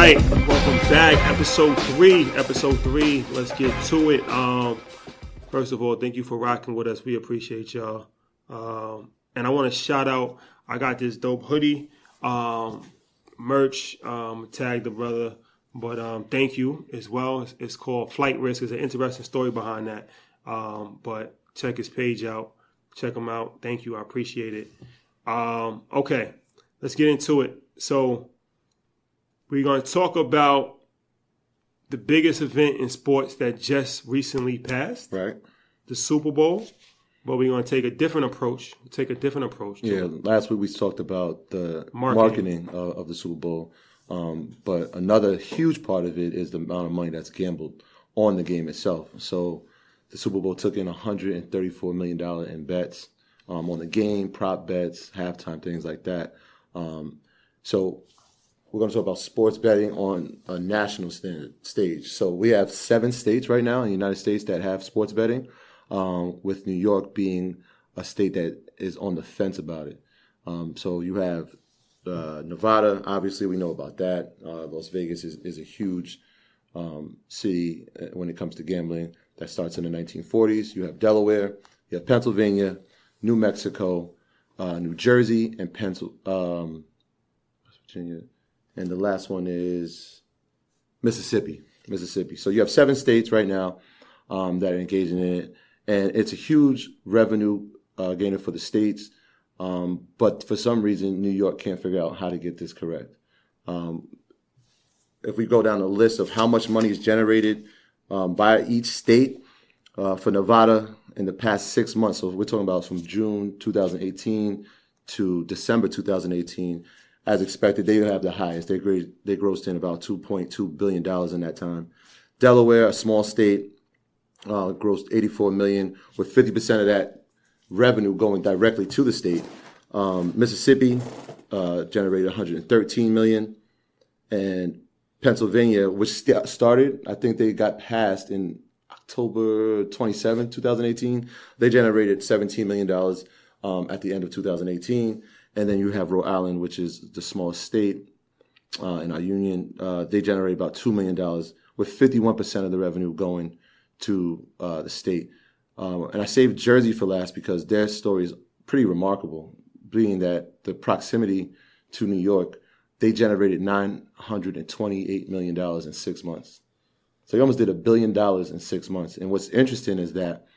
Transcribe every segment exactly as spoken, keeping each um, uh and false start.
right, welcome back. Episode three. Episode three. Let's get to it. Um, first of all, thank you for rocking with us. We appreciate y'all. Um, and I want to shout out. I got this dope hoodie, um, merch. Um, tag the brother, but um, thank you as well. It's, it's called Flight Risk. There's an interesting story behind that. Um, but check his page out. Check him out. Thank you. I appreciate it. Um, okay, let's get into it. So we're going to talk about the biggest event in sports that just recently passed, right? The Super Bowl. But we're going to take a different approach. Take a different approach. To yeah, it. Last week we talked about the Marketing, marketing of, of the Super Bowl. Um, but another huge part of it is the amount of money that's gambled on the game itself. So the Super Bowl took in one hundred thirty-four million dollars in bets um, on the game, prop bets, halftime, things like that. Um, so we're going to talk about sports betting on a national stand, stage. So we have seven states right now in the United States that have sports betting, um, with New York being a state that is on the fence about it. Um, so you have uh, Nevada, obviously we know about that. Uh, Las Vegas is, is a huge um, city when it comes to gambling. That starts in the nineteen forties. You have Delaware, you have Pennsylvania, New Mexico, uh, New Jersey, and Pennsylvania. Um, Virginia. And the last one is Mississippi. Mississippi. So you have seven states right now um, that are engaging in it. And it's a huge revenue uh, gainer for the states. Um, but for some reason, New York can't figure out how to get this correct. Um, if we go down the list of how much money is generated um, by each state, uh, for Nevada in the past six months, so we're talking about from June twenty eighteen to December twenty eighteen, as expected, they have the highest. They they grossed in about two point two billion dollars in that time. Delaware, a small state, uh, grossed eighty-four million dollars, with fifty percent of that revenue going directly to the state. Um, Mississippi uh, generated one hundred thirteen million dollars. And Pennsylvania, which st- started, I think they got passed in October twenty-seventh, twenty eighteen. They generated seventeen million dollars um, at the end of two thousand eighteen. And then you have Rhode Island, which is the smallest state uh, in our union. Uh, they generate about two million dollars, with fifty-one percent of the revenue going to uh, the state. Um, and I saved Jersey for last because their story is pretty remarkable, being that the proximity to New York, they generated nine hundred twenty-eight million dollars in six months. So they almost did a billion dollars in six months. And what's interesting is that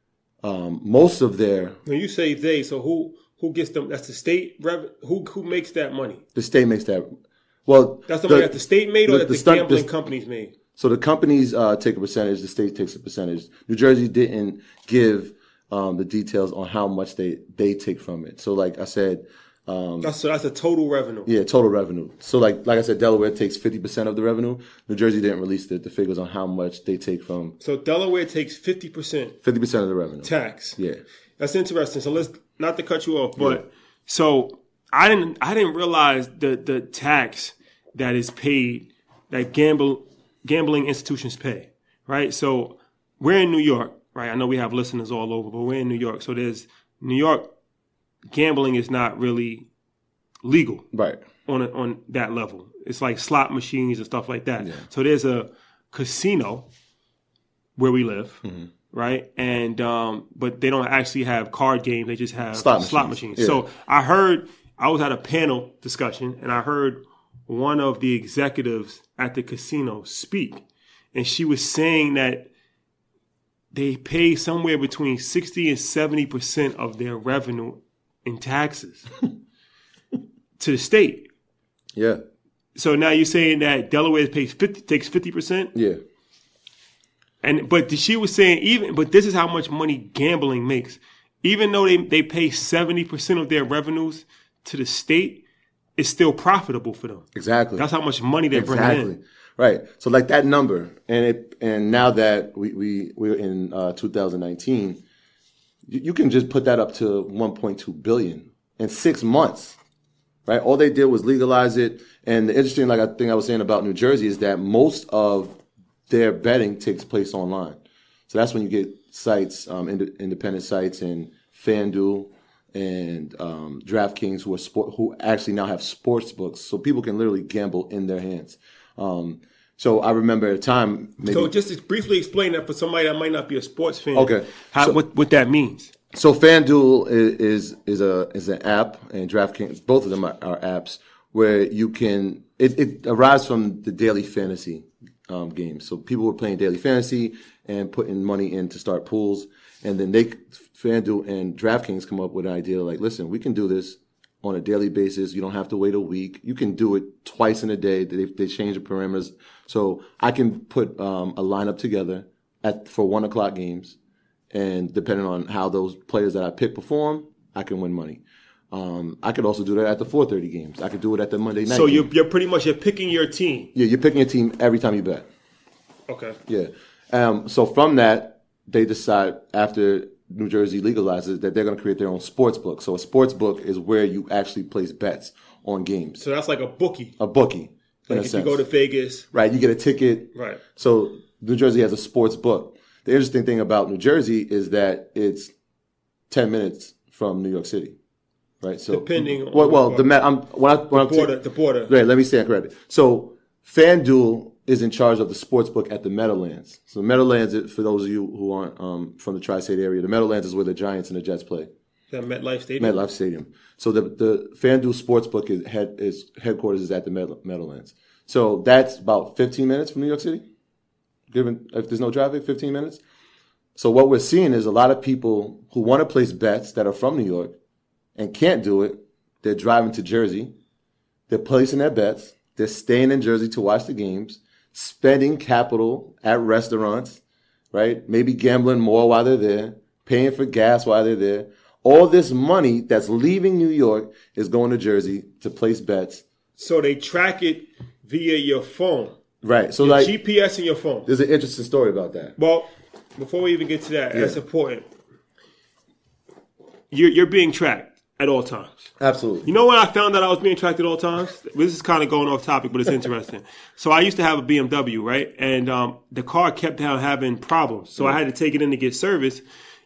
um, most of their... When you say they, so who... Who gets them? That's the state. Rev, who who makes that money? The state makes that. Well, that's the, the money that the state made, or the, that the, the gambling the, companies made. So the companies uh, take a percentage. The state takes a percentage. New Jersey didn't give um, the details on how much they, they take from it. So, like I said, um, that's so that's a total revenue. Yeah, total revenue. So, like like I said, Delaware takes fifty percent of the revenue. New Jersey didn't release the, the figures on how much they take from. So Delaware takes fifty percent. Fifty percent of the revenue. Tax. Yeah, that's interesting. So let's. Not to cut you off, but yeah. so I didn't I didn't realize the the tax that is paid that gamble gambling institutions pay, right? So we're in New York, right? I know we have listeners all over, but we're in New York. So there's New York gambling is not really legal, right? On a, on that level, it's like slot machines and stuff like that. Yeah. So there's a casino where we live. Mm-hmm. Right. And, um, but they don't actually have card games. They just have slot slot machines. machines. Yeah. So I heard, I was at a panel discussion and I heard one of the executives at the casino speak. And she was saying that they pay somewhere between sixty and seventy percent of their revenue in taxes to the state. Yeah. So now you're saying that Delaware pays fifty, takes fifty percent? Yeah. And but she was saying even but this is how much money gambling makes. Even though they, they pay seventy percent of their revenues to the state, it's still profitable for them. Exactly. That's how much money they're exactly. bringing in. Right. So like that number, and it and now that we, we we're in uh, two thousand nineteen, you, you can just put that up to one point two billion in six months. Right? All they did was legalize it. And the interesting like I think I was saying about New Jersey is that most of their betting takes place online. So that's when you get sites, um, ind- independent sites and FanDuel and um, DraftKings who are sport, who actually now have sports books, so people can literally gamble in their hands. Um, so I remember at a time. Maybe, so just to briefly explain that for somebody that might not be a sports fan. Okay. How, so, what what that means. So FanDuel is is, is a is an app, and DraftKings, both of them are, are apps where you can. It, it arrives from the daily fantasy um, games. So people were playing daily fantasy and putting money in to start pools, and then they FanDuel and DraftKings come up with an idea like, listen, we can do this on a daily basis. You don't have to wait a week. You can do it twice in a day. They they change the parameters, so I can put um, a lineup together at for one o'clock games. And depending on how those players that I pick perform, I can win money. Um, I could also do that at the four thirty games. I could do it at the Monday night. So game. you're you're pretty much you're picking your team. Yeah, you're picking a team every time you bet. Okay. Yeah. Um, so from that, they decide after New Jersey legalizes that they're going to create their own sports book. So a sports book is where you actually place bets on games. So that's like a bookie. A bookie. Like if sense. You go to Vegas, right? You get a ticket. Right. So New Jersey has a sports book. The interesting thing about New Jersey is that it's ten minutes from New York City, right? So depending well, on well, the I'm when I when the border, t- the border. Right. Let me stand corrected. So FanDuel is in charge of the sports book at the Meadowlands. So Meadowlands, for those of you who aren't um, from the tri-state area, the Meadowlands is where the Giants and the Jets play. Is that MetLife Stadium? MetLife Stadium. So the the FanDuel sportsbook is head is headquarters is at the Meadowlands. So that's about fifteen minutes from New York City. Given if there's no traffic, fifteen minutes. So what we're seeing is a lot of people who want to place bets that are from New York and can't do it. They're driving to Jersey. They're placing their bets. They're staying in Jersey to watch the games, spending capital at restaurants, right? Maybe gambling more while they're there, paying for gas while they're there. All this money that's leaving New York is going to Jersey to place bets. So they track it via your phone. Right. So your like G P S in your phone. There's an interesting story about that. Well, before we even get to that, yeah. that's important. You're you're being tracked at all times. Absolutely. You know when I found out I was being tracked at all times? This is kind of going off topic, but it's interesting. So I used to have a B M W, right? And um, the car kept on having problems. So mm-hmm. I had to take it in to get service.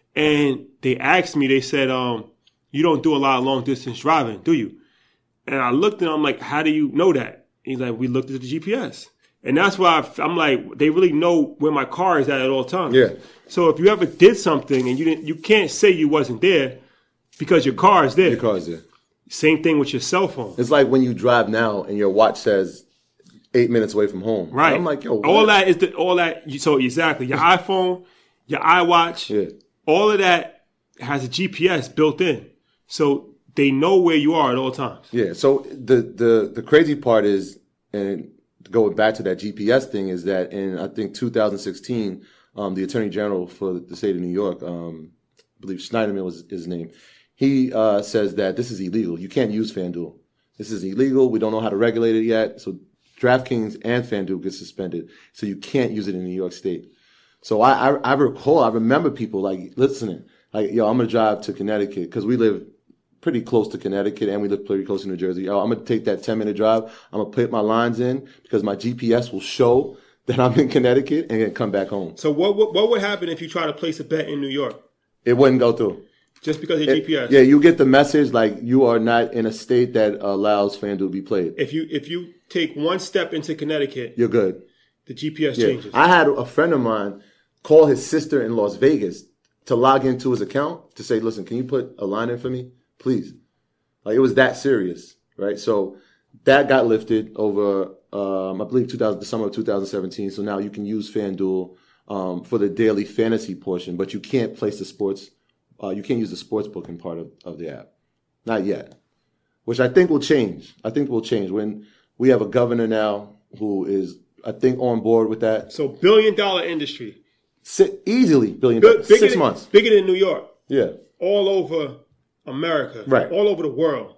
And they asked me, they said, um, you don't do a lot of long distance driving, do you? And I looked and I'm like, how do you know that? He's like, we looked at the G P S. And that's why I'm like, they really know where my car is at at all times. Yeah. So if you ever did something and you didn't, you can't say you wasn't there because your car is there. Your car is there. Same thing with your cell phone. It's like when you drive now and your watch says eight minutes away from home. Right. I'm like, yo, what? all that is the, all that. So exactly, your iPhone, your iWatch, yeah. all of that has a G P S built in, so they know where you are at all times. Yeah. So the the the crazy part is, and going back to that G P S thing, is that in I think two thousand sixteen, um, the Attorney General for the state of New York, um, I believe Schneiderman was his name. He uh, says that this is illegal. You can't use FanDuel. This is illegal. We don't know how to regulate it yet. So DraftKings and FanDuel get suspended. So you can't use it in New York State. So I, I, I recall, I remember people like listening, like, yo, I'm going to drive to Connecticut because we live pretty close to Connecticut and we live pretty close to New Jersey. Yo, I'm going to take that ten minute drive. I'm going to put my lines in because my G P S will show that I'm in Connecticut and then come back home. So what, what, what would happen if you try to place a bet in New York? It wouldn't go through. Just because of your it, G P S? Yeah, you get the message like you are not in a state that allows FanDuel to be played. If you if you take one step into Connecticut, you're good. The G P S yeah. changes. I had a friend of mine call his sister in Las Vegas to log into his account to say, listen, can you put a line in for me, please? Like, it was that serious, right? So that got lifted over, um, I believe, two thousand, the summer of two thousand seventeen. So now you can use FanDuel um, for the daily fantasy portion, but you can't place the sports. Uh, you can't use the sports booking part of, of the app. Not yet. Which I think will change. I think will change when we have a governor now who is, I think, on board with that. So billion dollar industry. Sit easily billion B- dollars. Six than, months. Bigger than New York. Yeah. All over America. Right. All over the world.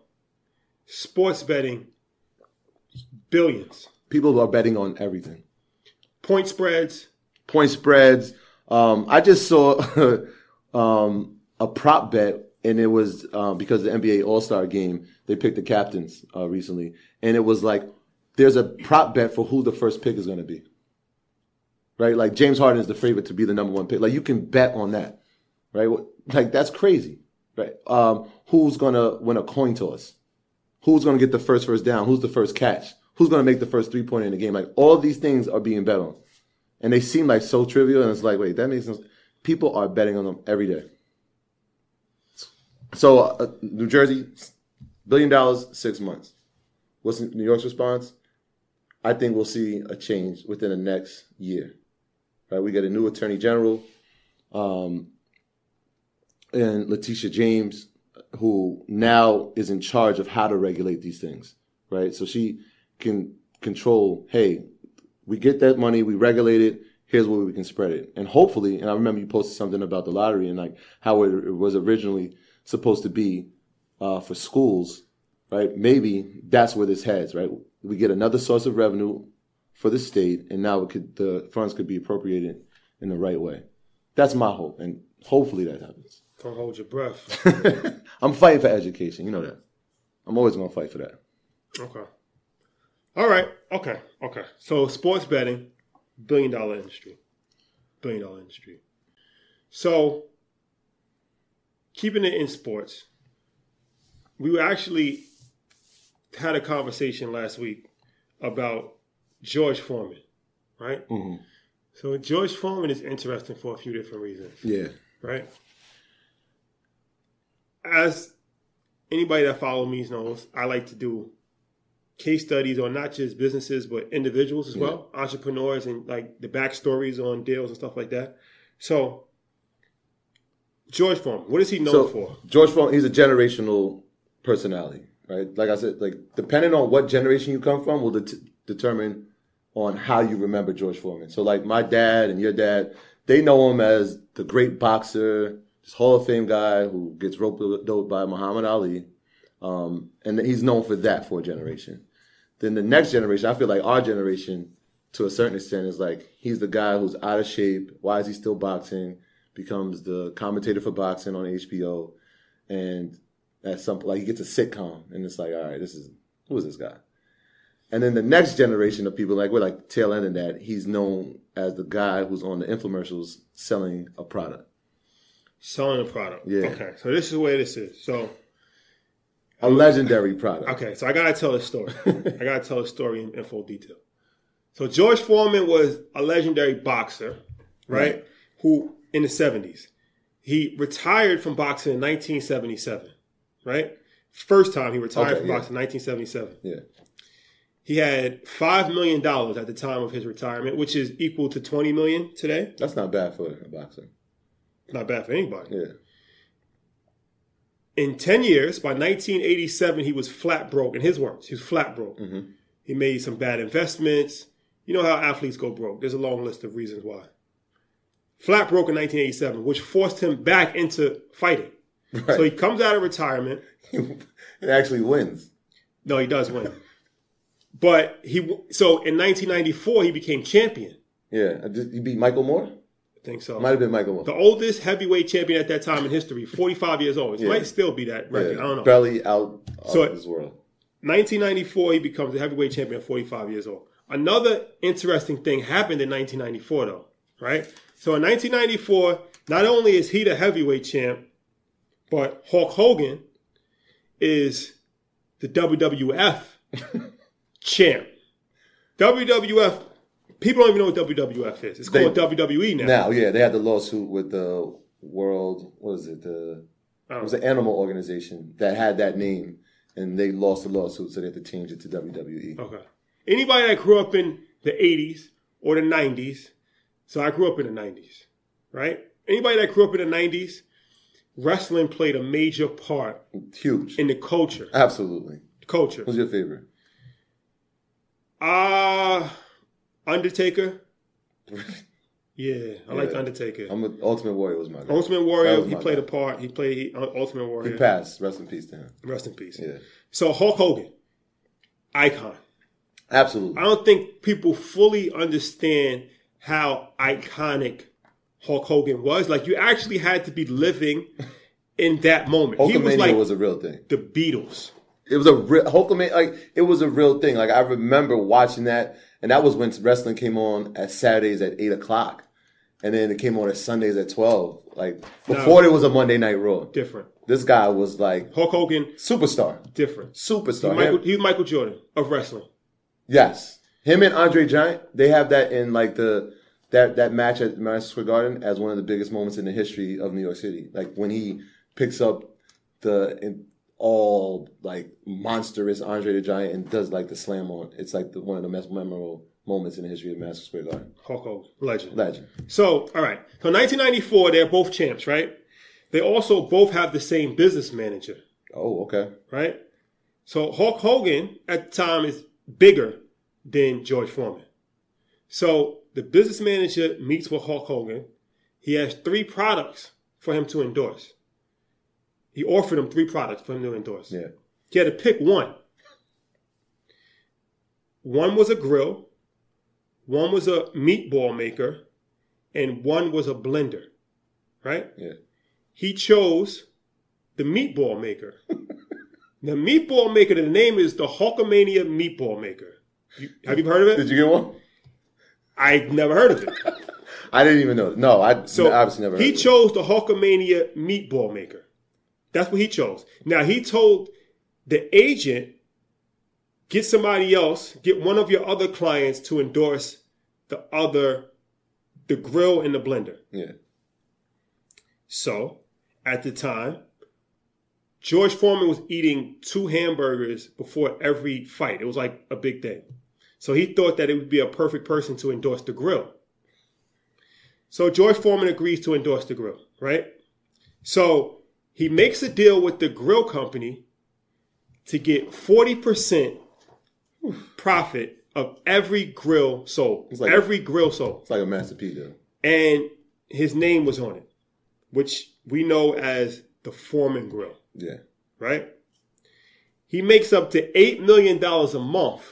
Sports betting, billions. People are betting on everything. Point spreads. Point spreads. Um, I just saw um, a prop bet, and it was um, because the N B A All-Star game, they picked the captains uh, recently, and it was like there's a prop bet for who the first pick is going to be. Right? Like James Harden is the favorite to be the number one pick. Like you can bet on that. Right? Like that's crazy. Right? Um, who's going to win a coin toss? Who's going to get the first first down? Who's the first catch? who's going to make the first three pointer in the game. Like all these things are being bet on, and they seem like so trivial. And it's like, wait, that makes sense. People are betting on them every day. So uh, New Jersey, billion dollars, six months. What's New York's response? I think we'll see a change within the next year. Right? We get a new attorney general, um, and Letitia James, who now is in charge of how to regulate these things. Right? So she can control, hey, we get that money, we regulate it, here's where we can spread it. And hopefully, and I remember you posted something about the lottery and like how it, it was originally supposed to be uh, for schools, right? Maybe that's where this heads, right? We get another source of revenue for the state, and now it could, the funds could be appropriated in the right way. That's my hope, and hopefully that happens. Don't hold your breath. I'm fighting for education, you know that. I'm always going to fight for that. Okay. All right. Okay. Okay. So sports betting, billion dollar industry. Billion dollar industry. So keeping it in sports, we actually had a conversation last week about George Foreman, right? Mm-hmm. So George Foreman is interesting for a few different reasons. Yeah. Right? As anybody that follows me knows, I like to do case studies on not just businesses, but individuals as yeah. well, entrepreneurs and like the backstories on deals and stuff like that. So George Foreman, what is he known so, for? George Foreman, he's a generational personality, right? Like I said, like depending on what generation you come from will det- determine on how you remember George Foreman. So like my dad and your dad, they know him as the great boxer, this Hall of Fame guy who gets rope-a-dope by Muhammad Ali. Um, and he's known for that for a generation. Then the next generation, I feel like our generation, to a certain extent, is like he's the guy who's out of shape. Why is he still boxing? Becomes the commentator for boxing on H B O, and at some point, like he gets a sitcom, and it's like, all right, this is who is this guy? And then the next generation of people, like we're like tail end of that, he's known as the guy who's on the infomercials selling a product. Selling a product. Yeah. Okay, so this is where this is. So a legendary product. Okay, so I gotta tell a story. I gotta tell a story in, in full detail. So George Foreman was a legendary boxer, right? right. Who in the seventies. He retired from boxing in nineteen seventy-seven, right? First time he retired okay, from yeah. boxing in nineteen seventy-seven. Yeah. He had five million dollars at the time of his retirement, which is equal to twenty million dollars today. That's not bad for a boxer. Not bad for anybody. Yeah. In ten years, by nineteen eighty-seven, he was flat broke. In his words, he was flat broke. Mm-hmm. He made some bad investments. You know how athletes go broke. There's a long list of reasons why. Flat broke in nineteen eighty-seven, which forced him back into fighting. Right. So he comes out of retirement. It actually wins. No, he does win. But he so in nineteen ninety-four, he became champion. Yeah. He beat Michael Moore? I think so. Might have been Michael Moore. The oldest heavyweight champion at that time in history, forty-five years old. It yeah. might still be that record. Yeah. I don't know. Barely out of so this world. nineteen ninety-four, he becomes a heavyweight champion at forty-five years old. Another interesting thing happened in nineteen ninety-four, though, right? So in nineteen ninety-four, not only is he the heavyweight champ, but Hulk Hogan is the W W F champ. W W F, people don't even know what W W F is. It's called they, W W E now. Now, yeah, they had the lawsuit with the World, what is it? The it was an animal organization that had that name, and they lost the lawsuit, so they had to change it to W W E. Okay. Anybody that grew up in the eighties or the nineties, so I grew up in the nineties, right? Anybody that grew up in the nineties, wrestling played a major part. Huge. In the culture. Absolutely. Culture. Who's your favorite? Uh, Undertaker. Yeah, I yeah. like Undertaker. I'm a, Ultimate Warrior was my guy. Ultimate Warrior, he played guy. a part. He played he, uh, Ultimate Warrior. He passed. Rest in peace to him. Rest in peace. Yeah. So Hulk Hogan, icon. Absolutely. I don't think people fully understand how iconic Hulk Hogan was. Like, you actually had to be living in that moment. Hulkamania he was like was a real thing. The Beatles. It was a real Hulkamania. Like, it was a real thing. Like, I remember watching that, and that was when wrestling came on at Saturdays at eight o'clock, and then it came on at Sundays at twelve. Like, before no, there was a Monday Night Raw. Different. This guy was like Hulk Hogan. Superstar. Different. Superstar. He, Michael, he was Michael Jordan of wrestling. Yes, him and Andre Giant. They have that in like the that that match at Madison Square Garden as one of the biggest moments in the history of New York City. Like when he picks up the in, all like monstrous Andre the Giant and does like the slam on. It's like the, one of the most memorable moments in the history of Madison Square Garden. Hulk Hogan, legend. Legend. So, all right. So, nineteen ninety-four, they're both champs, right? They also both have the same business manager. Oh, okay. Right? So, Hulk Hogan at the time is bigger than George Foreman. So, the business manager meets with Hulk Hogan. He has three products for him to endorse. He offered him three products for him to endorse. Yeah. He had to pick one. One was a grill. One was a meatball maker, and one was a blender, right? Yeah. He chose the meatball maker. The meatball maker, the name is the Hulkamania Meatball Maker. You, have you heard of it? Did you get one? I never heard of it. I didn't even know. No, I so obviously never heard he of it. chose the Hulkamania Meatball Maker. That's what he chose. Now, he told the agent, get somebody else, get one of your other clients to endorse the other, the grill and the blender. Yeah. So, at the time, George Foreman was eating two hamburgers before every fight. It was like a big thing. So he thought that it would be a perfect person to endorse the grill. So George Foreman agrees to endorse the grill, right? So he makes a deal with the grill company to get forty percent profit of every grill sold. Like every a, grill sold. It's like a Master P deal. And his name was on it, which we know as the Foreman Grill. Yeah. Right? He makes up to eight million dollars a month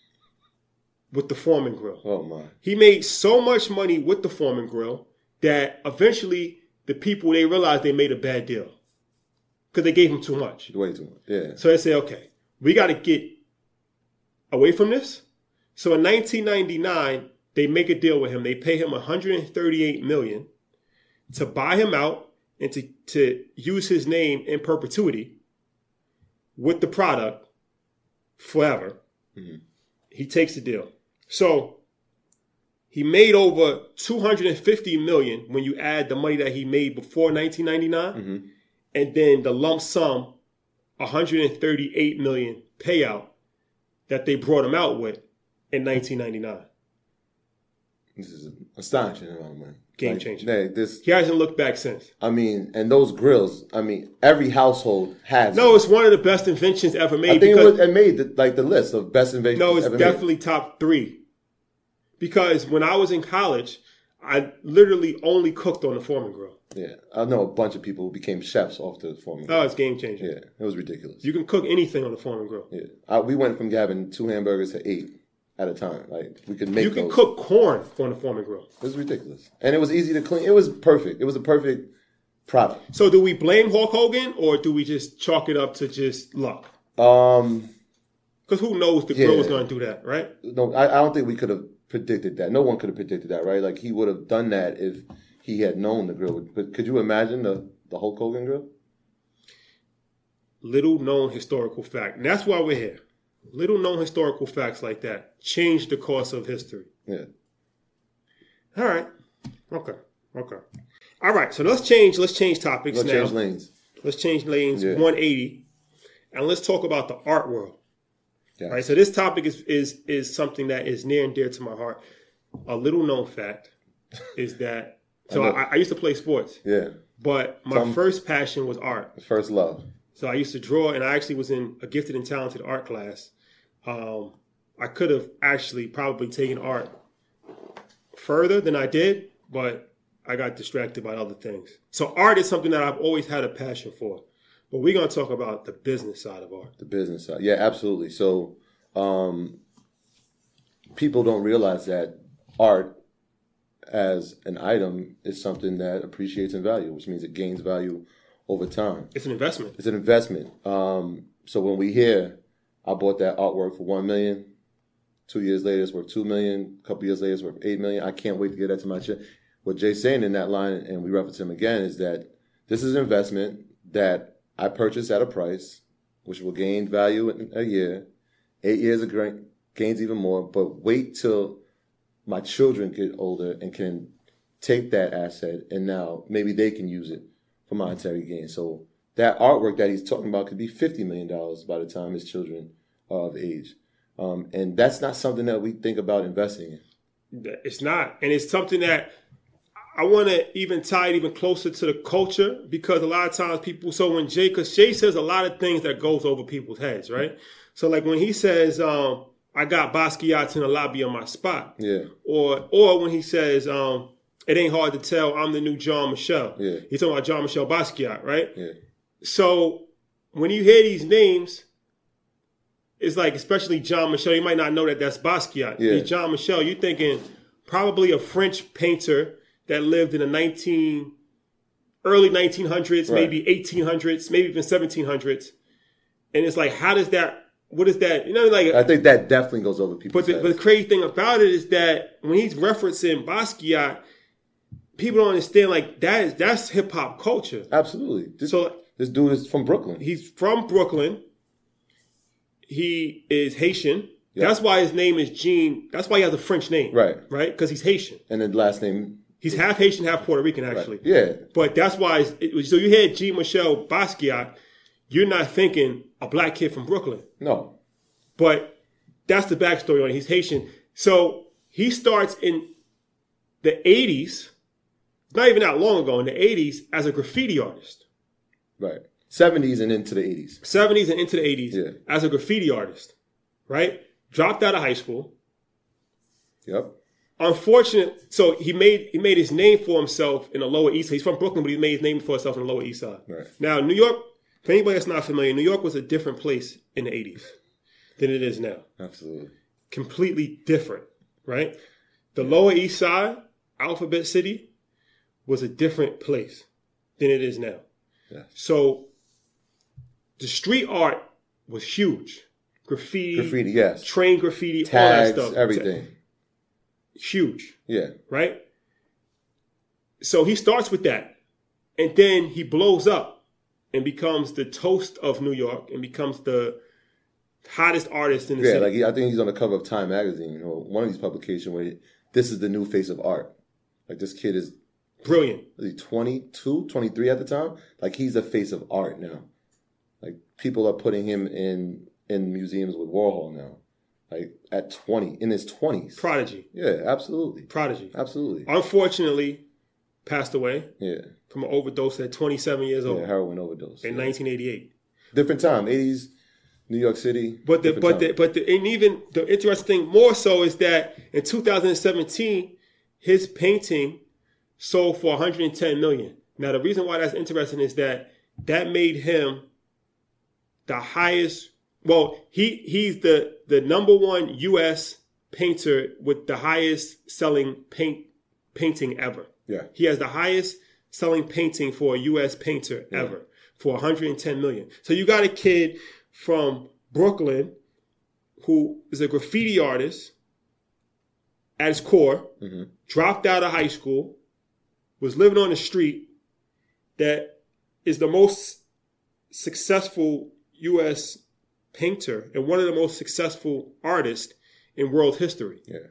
with the Foreman Grill. Oh, my. He made so much money with the Foreman Grill that eventually the people, they realized they made a bad deal because they gave him too much. Way too much, yeah. So they say, okay, we got to get away from this. So in nineteen ninety-nine, they make a deal with him. They pay him one hundred thirty-eight million dollars to buy him out and to, to use his name in perpetuity with the product forever. Mm-hmm. He takes the deal. So he made over two hundred fifty million dollars when you add the money that he made before nineteen ninety-nine, mm-hmm. and then the lump sum one hundred thirty-eight million dollars payout that they brought him out with in nineteen ninety-nine. This is an astonishing amount of money. Game like, changer. Hey, this, he hasn't looked back since. I mean, and those grills, I mean, every household has No, them. it's one of the best inventions ever made. I think because, it, was, it made the, like the list of best inventions No, it's ever definitely made. top three. Because when I was in college, I literally only cooked on the Foreman Grill. Yeah, I know a bunch of people who became chefs off the Foreman Grill. Oh, it's game changing. Yeah, it was ridiculous. You can cook anything on the Foreman Grill. Yeah, I, we went from having two hamburgers to eight at a time. Like we could make. You can those. cook corn on the Foreman Grill. It was ridiculous, and it was easy to clean. It was perfect. It was a perfect product. So, do we blame Hulk Hogan, or do we just chalk it up to just luck? Um, because who knows the yeah. grill was going to do that, right? No, I, I don't think we could have predicted that. No one could have predicted that, right? Like he would have done that if he had known the grill. But could you imagine the the Hulk Hogan grill? Little known historical fact, and that's why we're here. Little known historical facts like that change the course of history. Yeah. All right. Okay. Okay. All right. So let's change. Let's change topics let's now. Change lanes. Let's change lanes. Yeah. one eighty, and let's talk about the art world. Yes. Right. So this topic is is is something that is near and dear to my heart. A little known fact is that so I, I, I used to play sports. Yeah. But my Some, first passion was art. First love. So I used to draw, and I actually was in a gifted and talented art class. Um, I could have actually probably taken art further than I did, but I got distracted by other things. So art is something that I've always had a passion for. But we're going to talk about the business side of art. The business side. Yeah, absolutely. So um, people don't realize that art as an item is something that appreciates in value, which means it gains value over time. It's an investment. It's an investment. Um, so when we hear, I bought that artwork for one million dollars, two years later it's worth two million dollars, a couple years later it's worth eight million dollars, I can't wait to get that to my check. What Jay's saying in that line, and we reference him again, is that this is an investment that I purchased at a price, which will gain value in a year. Eight years of gains even more, but wait till my children get older and can take that asset and now maybe they can use it for monetary gain. So that artwork that he's talking about could be fifty million dollars by the time his children are of age. Um, and that's not something that we think about investing in. It's not. And it's something that I want to even tie it even closer to the culture, because a lot of times people, so when Jay, because Jay says a lot of things that goes over people's heads, right? So like when he says, um, I got Basquiat in the lobby of my spot. Yeah. Or or when he says, um, it ain't hard to tell, I'm the new John Michelle. Yeah. He's talking about John Michelle Basquiat, right? Yeah. So when you hear these names, it's like, especially John Michelle, you might not know that that's Basquiat. Yeah. It's John Michelle, you're thinking probably a French painter that lived in the nineteen early nineteen hundreds, right. maybe eighteen hundreds, maybe even seventeen hundreds. And it's like, how does that, what is that? You know, like I think that definitely goes over people's but the, heads. but the crazy thing about it is that when he's referencing Basquiat, people don't understand, like, that is that's hip hop culture. Absolutely. This, So this dude is from Brooklyn. he's from Brooklyn. He is Haitian. Yeah. That's why his name is Gene. That's why he has a French name. Right. Right? Because he's Haitian. And then last name. He's half Haitian, half Puerto Rican, actually. Right. Yeah. But that's why, it's, it, so you hear Jean Michel Basquiat, you're not thinking a black kid from Brooklyn. No. But that's the backstory on it. He's Haitian. So he starts in the eighties, not even that long ago, in the eighties, as a graffiti artist. Right. seventies and into the eighties. seventies and into the eighties, Yeah. as a graffiti artist. Right? Dropped out of high school. Yep. Unfortunate, so he made he made his name for himself in the Lower East Side. He's from Brooklyn, but he made his name for himself in the Lower East Side. Right. Now, New York, for anybody that's not familiar, New York was a different place in the eighties than it is now. Absolutely. Completely different, right? The Lower East Side, Alphabet City, was a different place than it is now. Yes. So the street art was huge. Graffiti, Graffiti, yes. train graffiti, Tags, all that stuff. everything. Huge. Yeah. Right? So he starts with that. And then he blows up and becomes the toast of New York and becomes the hottest artist in the Yeah, city. like he, I think he's on the cover of Time magazine or one of these publications where he, this is the new face of art. Like this kid is Brilliant. Was he twenty-two, twenty-three at the time? Like he's the face of art now. Like people are putting him in in museums with Warhol now. Like at twenty, in his twenties. Prodigy. Yeah, absolutely. Prodigy. Absolutely. Unfortunately, passed away Yeah. from an overdose at twenty-seven years old Yeah, heroin overdose. in yeah. nineteen eighty-eight. Different time, eighties, New York City. But the different but time. the but the and even the interesting thing more so is that in two thousand seventeen, his painting sold for one hundred ten million dollars. Now the reason why that's interesting is that that made him the highest. Well, he he's the the number one U S painter with the highest selling paint painting ever. Yeah. He has the highest selling painting for a U S painter Yeah. ever for one hundred ten million dollars. So you got a kid from Brooklyn who is a graffiti artist at his core, Mm-hmm. dropped out of high school, was living on the street, that is the most successful U S painter and one of the most successful artists in world history. Yeah.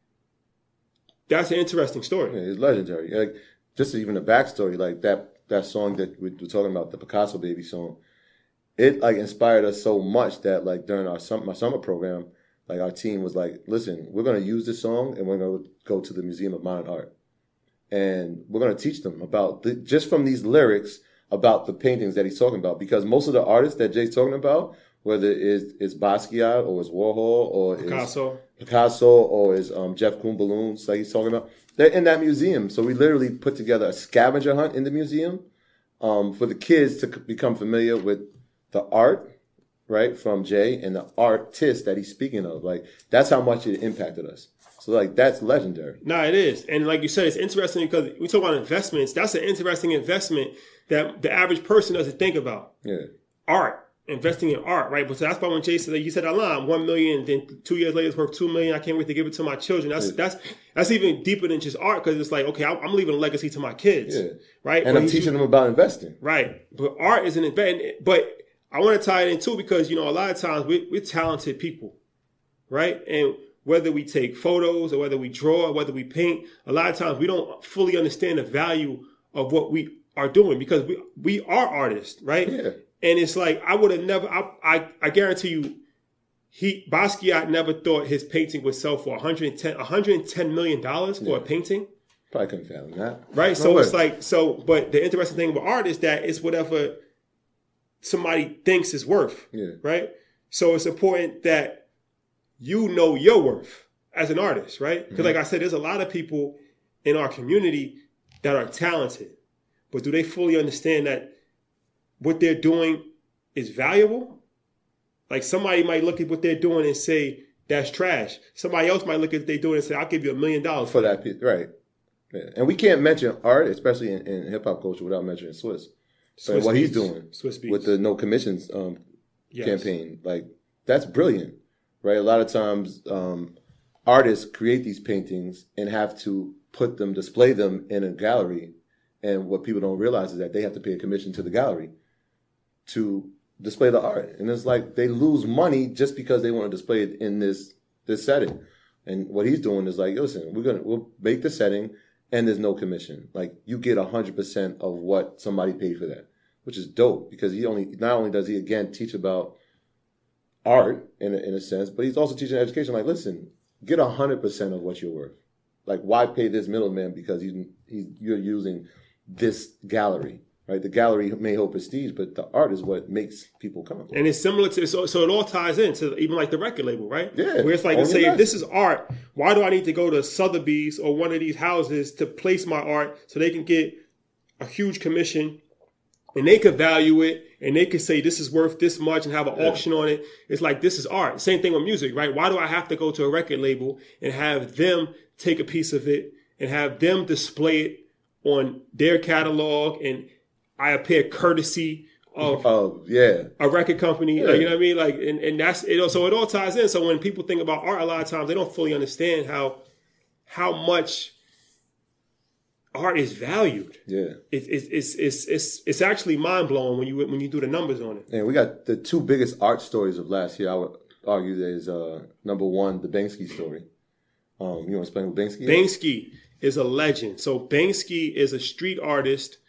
That's an interesting story. Yeah, it's legendary. Like just even the backstory, like that that song that we we're talking about, the Picasso Baby song, it like inspired us so much that like during our sum, my summer program, like our team was like, listen, we're gonna use this song and we're gonna go to the Museum of Modern Art, and we're gonna teach them about the, just from these lyrics about the paintings that he's talking about, because most of the artists that Jay's talking about, whether it's, it's Basquiat or it's Warhol or Picasso. it's Picasso or is um, Jeff Koons balloons, like he's talking about, they're in that museum. So we literally put together a scavenger hunt in the museum um, for the kids to c- become familiar with the art, right, from Jay and the artist that he's speaking of. Like that's how much it impacted us. So like that's legendary. No, it is. And like you said, it's interesting because we talk about investments. That's an interesting investment that the average person doesn't think about. Yeah, Art. Investing in art, right? But so that's why when Jay said that, you said that line, one million, then two years later it's worth two million. I can't wait to give it to my children. That's Yeah. that's that's even deeper than just art, because it's like, okay, I'm, I'm leaving a legacy to my kids, yeah. right? And But I'm he's- teaching them about investing. right? But art is an investment. But I want to tie it in too, because you know a lot of times we, we're talented people, right? And whether we take photos or whether we draw or whether we paint, a lot of times we don't fully understand the value of what we are doing because we we are artists, right? Yeah. And it's like I would have never. I, I I guarantee you, he Basquiat never thought his painting would sell for one hundred ten, one hundred ten million dollars for Yeah. a painting. Probably couldn't fathom that. Right. No so way. it's like so. But the interesting thing about art is that it's whatever somebody thinks is worth. Yeah. Right. So it's important that you know your worth as an artist, right? Because, Mm-hmm. like I said, there's a lot of people in our community that are talented, but do they fully understand that what they're doing is valuable? Like somebody might look at what they're doing and say that's trash. Somebody else might look at what they're doing and say, "I'll give you a million dollars For that piece, right? Yeah. And we can't mention art, especially in, in hip hop culture, without mentioning Swiss. So Swiss what he's Beats. doing Swiss Beats. with the no commissions um, Yes. campaign, like that's brilliant, right? A lot of times, um, artists create these paintings and have to put them, display them in a gallery, and what people don't realize is that they have to pay a commission to the gallery to display the art, and it's like they lose money just because they want to display it in this this setting. And what he's doing is like, listen, we're gonna we'll make the setting, and there's no commission. Like you get a hundred percent of what somebody paid for that, which is dope because he only not only does he again teach about art in a, in a sense, but he's also teaching education. Like, listen, get a hundred percent of what you're worth. Like, why pay this middleman because he's he's you're using this gallery. Right, the gallery may hold prestige, but the art is what makes people come. And it's similar to so, so it all ties into even like the record label, right? Yeah. Where it's like, Own let's say your if this is art, why do I need to go to Sotheby's or one of these houses to place my art so they can get a huge commission and they could value it and they could say this is worth this much and have an Yeah. auction on it? It's like this is art. Same thing with music, right? Why do I have to go to a record label and have them take a piece of it and have them display it on their catalog and I appear courtesy of Oh yeah, a record company, Yeah. like, you know what I mean? Like, and, and that's it. So it all ties in. So when people think about art, a lot of times they don't fully understand how how much art is valued. yeah. It's it's it's it's it's, it's actually mind blowing when you when you do the numbers on it. And we got the two biggest art stories of last year. I would argue that is uh, number one, the Banksy story. Um, you want to explain who Banksy is? Banksy is a legend. So Banksy is a street artist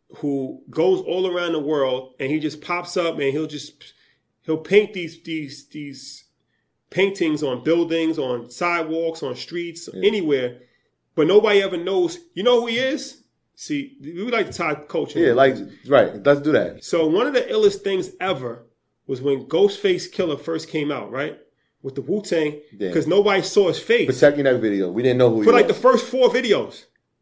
who goes all around the world and he just pops up and he'll just he'll paint these these these paintings on buildings, on sidewalks, on streets, Yeah. anywhere, but nobody ever knows. You know who he is? See, we would like to tie culture. Yeah, like right. Let's do that. So one of the illest things ever was when Ghostface Killer first came out, right? With the Wu-Tang, Yeah. because nobody saw his face Protecting that video. We didn't know who he for like was. the first four videos.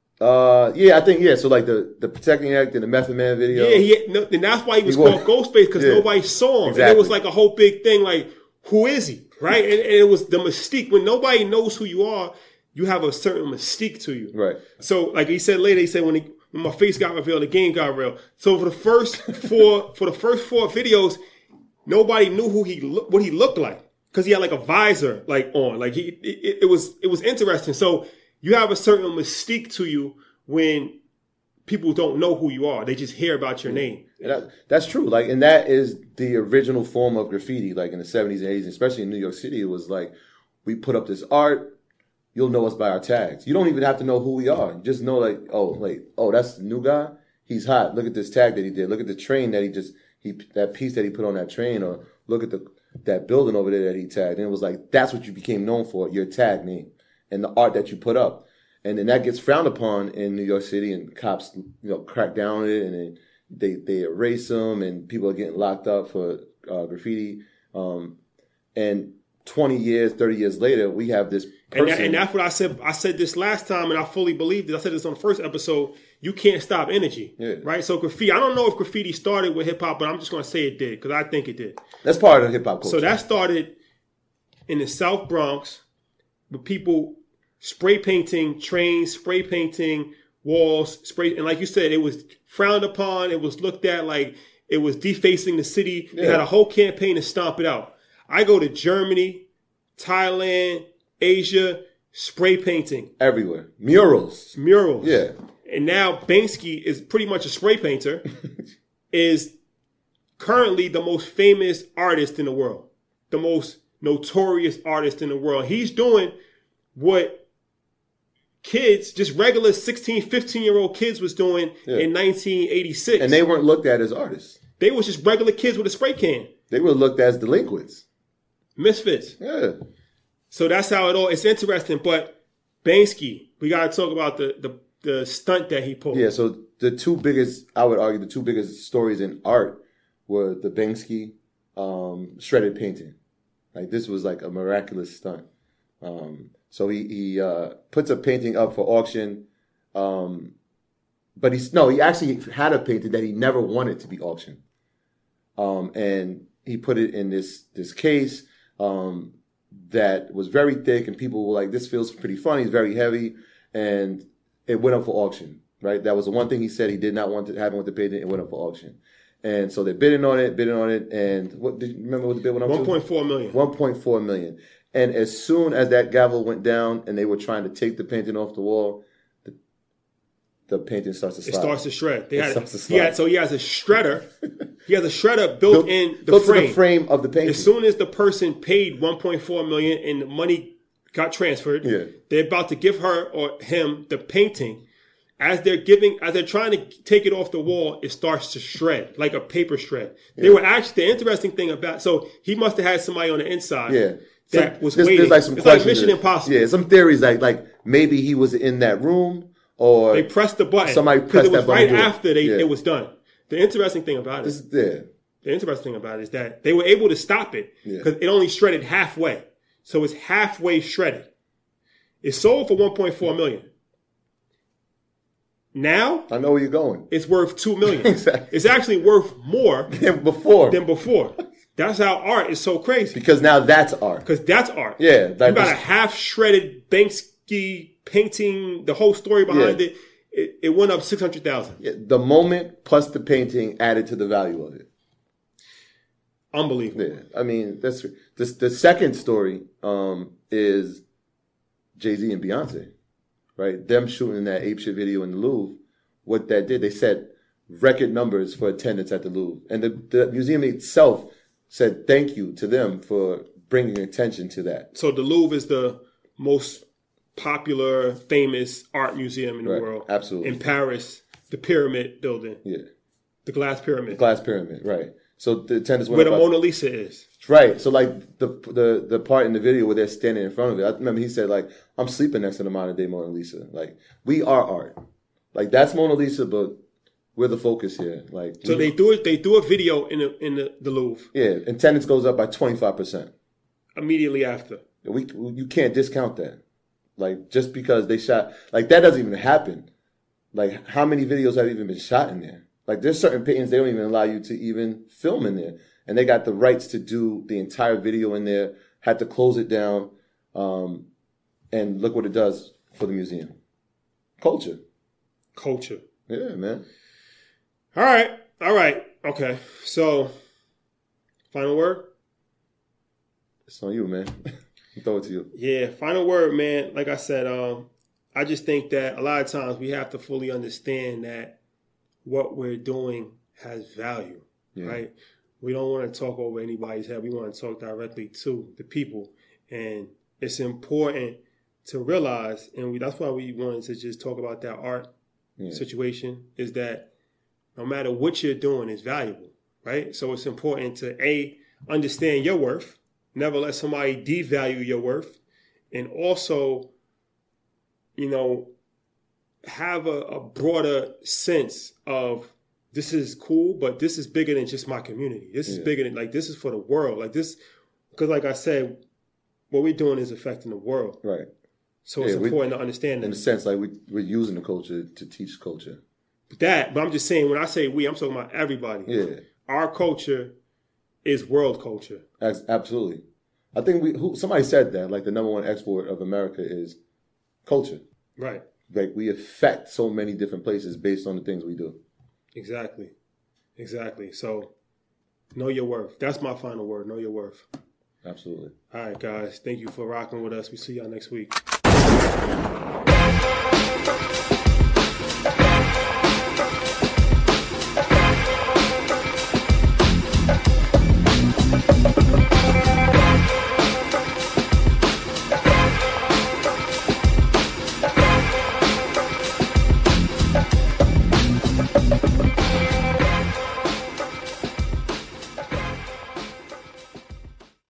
Uh, yeah, I think yeah. So like the the Protecting Act and the Method Man video. Yeah, he, no, and that's why he was He called was- Ghostface, because Yeah. nobody saw him. And Exactly. it was like a whole big thing, like, who is he? Right? And, and it was the mystique. When nobody knows who you are, you have a certain mystique to you. Right. So, like he said later, he said when, he, when my face got revealed, the game got real. So for the first four, for the first four videos, nobody knew who he look, what he looked like, because he had like a visor like on. Like he, it, it was, it was interesting. So you have a certain mystique to you when people don't know who you are; they just hear about your name. And that, that's true. Like, and that is the original form of graffiti. Like in the seventies and eighties, especially in New York City, it was like we put up this art. You'll know us by our tags. You don't even have to know who we are. You just know, like, oh, like, oh, that's the new guy. He's hot. Look at this tag that he did. Look at the train that he just he that piece that he put on that train, or look at the that building over there that he tagged. And it was like that's what you became known for, your tag name and the art that you put up. And then that gets frowned upon in New York City, and cops, you know, crack down on it, and then they they erase them, and people are getting locked up for uh, graffiti. Um, and twenty years, thirty years later, we have this person. And, that, and that's what I said. I said this last time, and I fully believed it. I said this on the first episode. You can't stop energy, Yeah. right? So graffiti. I don't know if graffiti started with hip hop, but I'm just going to say it did because I think it did. That's part of hip hop culture. So that started in the South Bronx with people spray painting trains, spray painting walls, spray, and like you said, it was frowned upon. It was looked at like it was defacing the city. They Yeah. had a whole campaign to stomp it out. I go to Germany, Thailand, Asia, spray painting, everywhere, murals. murals. Yeah, And now Banksy is pretty much a spray painter, is currently the most famous artist in the world. The most notorious artist in the world. He's doing what kids, just regular sixteen, fifteen-year-old kids was doing yeah. in nineteen eighty-six. And they weren't looked at as artists. They was just regular kids with a spray can. They were looked at as delinquents. Misfits. Yeah. So that's how it all, it's interesting. But Banksy, we got to talk about the, the, the stunt that he pulled. Yeah, so the two biggest, I would argue, the two biggest stories in art were the Banksy um, shredded painting. Like, this was like a miraculous stunt. Um, so he, he uh, puts a painting up for auction. Um, but he's, no, he actually had a painting that he never wanted to be auctioned. Um, and he put it in this, this case, um, that was very thick, and people were like, this feels pretty funny. It's very heavy. And it went up for auction, right? That was the one thing he said he did not want to happen with the painting. It went up for auction. And so they're bidding on it, bidding on it. And what did you remember what the bid went up to? one point four million. one point four million. And as soon as that gavel went down and they were trying to take the painting off the wall, the, the painting starts to slide. It starts to shred. They it had, starts to slide. He had, so he has a shredder. He has a shredder built, built in the built frame. To the frame of the painting. As soon as the person paid one point four million and the money got transferred, yeah. they're about to give her or him the painting. As they're giving, as they're trying to take it off the wall, it starts to shred like a paper shred. They yeah. were actually the interesting thing about. So he must have had somebody on the inside. Yeah. That so was there's, waiting. There's like some it's like Mission Impossible. Yeah, some theories like like maybe he was in that room or they pressed the button. Somebody pressed it was that button. Right after they yeah. it was done. The interesting thing about it, this is there. The interesting thing about it is that they were able to stop it because yeah. it only shredded halfway. So it's halfway shredded. It sold for one point four million. Now I know where you're going. It's worth two million. Exactly. It's actually worth more than before. Than before. That's how art is so crazy. Because now that's art. Because that's art. Yeah. That you got a half shredded Banksy painting, the whole story behind yeah. it. It, it went up six hundred thousand. Yeah, the moment plus the painting added to the value of it. Unbelievable. Yeah. I mean, that's this. The second story um, is Jay-Z and Beyonce, right? Them shooting that apeshit video in the Louvre. What that did, they set record numbers for attendance at the Louvre, and the, the museum itself said thank you to them for bringing attention to that. So the Louvre is the most popular, famous art museum in the right. world. Absolutely. In Paris, the Pyramid Building. Yeah. The Glass Pyramid. The Glass Pyramid, right. So the attendance went where up. Where the Mona Lisa is. Right. So like the the the part in the video where they're standing in front of it, I remember he said like, I'm sleeping next to the modern day Mona Lisa. Like, we are art. Like, that's Mona Lisa, but we're the focus here. Like, so they do it. They do a video in the in the, the Louvre. Yeah, attendance goes up by twenty-five percent immediately after. We you can't discount that. Like, just because they shot, like, that doesn't even happen. Like, how many videos have even been shot in there? Like, there's certain paintings they don't even allow you to even film in there, and they got the rights to do the entire video in there. Had to close it down, um, and look what it does for the museum. Culture. Culture. Yeah, man. All right. All right. Okay. So, final word? It's on you, man. I'll throw it to you. Yeah, final word, man. Like I said, um, I just think that a lot of times we have to fully understand that what we're doing has value, yeah. right? We don't want to talk over anybody's head. We want to talk directly to the people. And it's important to realize, and we, that's why we wanted to just talk about that art yeah. situation, is that no matter what you're doing, it's valuable, right? So it's important to, A, understand your worth, never let somebody devalue your worth, and also, you know, have a, a broader sense of this is cool, but this is bigger than just my community. This is yeah. bigger than, like, this is for the world. Like this, because like I said, what we're doing is affecting the world. Right. So yeah, it's important to understand that. In a sense, like we, we're using the culture to teach culture. But that, but I'm just saying, when I say we, I'm talking about everybody. Yeah. Our culture is world culture. As, absolutely. I think we who, somebody said that, like, the number one export of America is culture. Right. Like, we affect so many different places based on the things we do. Exactly. Exactly. So, know your worth. That's my final word. Know your worth. Absolutely. All right, guys. Thank you for rocking with us. We see y'all next week. Peace.